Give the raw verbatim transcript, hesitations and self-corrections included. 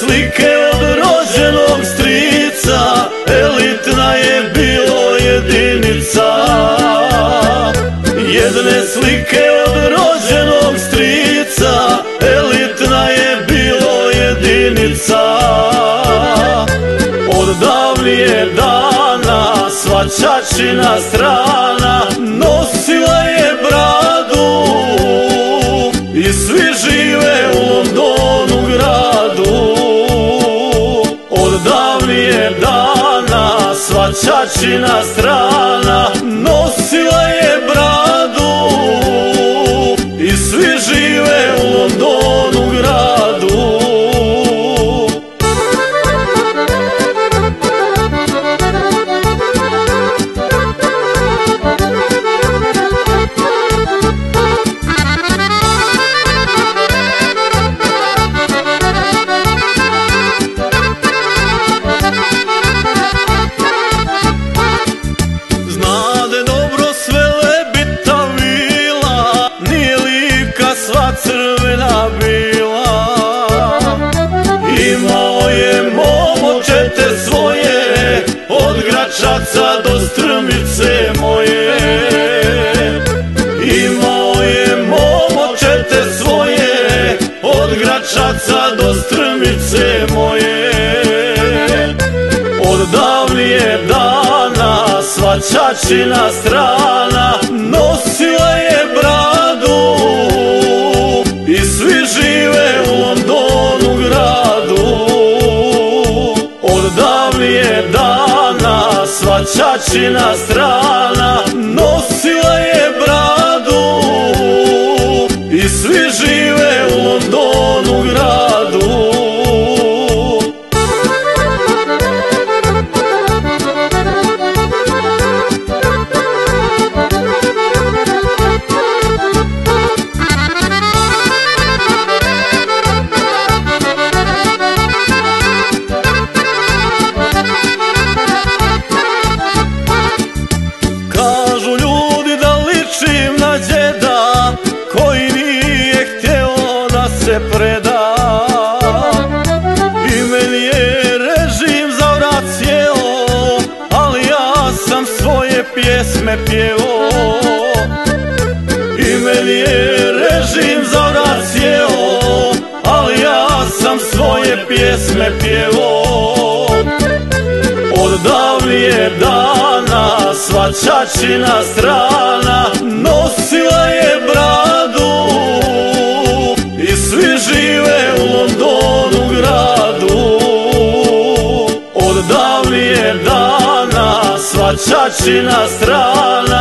slike od rođenog strica, elitna je bilo jedinica. Jedne slike od rođenog strica, elitna je bilo jedinica. Od davnije dana sva ćaćina strana nosila je bradu i svi žive u Londonu gradu. Od davnije dana sva ćaćina strana nosila je bradu i svi žive u Londonu gradu. Sva crvena bila, imao je momo čete svoje, od Gračaca do Strmice moje. Imao je momo čete svoje, od Gračaca do Strmice moje. Od davnije dana sva ćaćina strana nosila je bradu i svi žive u Londonu gradu. Od davnije dana sva ćaćina strana nosila je bradu i svi žive u Londonu gradu. Koji nije hteo da se preda, i meni je režim za vrat sjeo, ali ja sam svoje pjesme pjevo. I meni je režim za vrat sjeo, ali ja sam svoje pjesme pjevo. Od davnije dana sva ćaćina strana nosila je bradu i svi žive u Londonu gradu. Od davnije dana sva ćaćina strana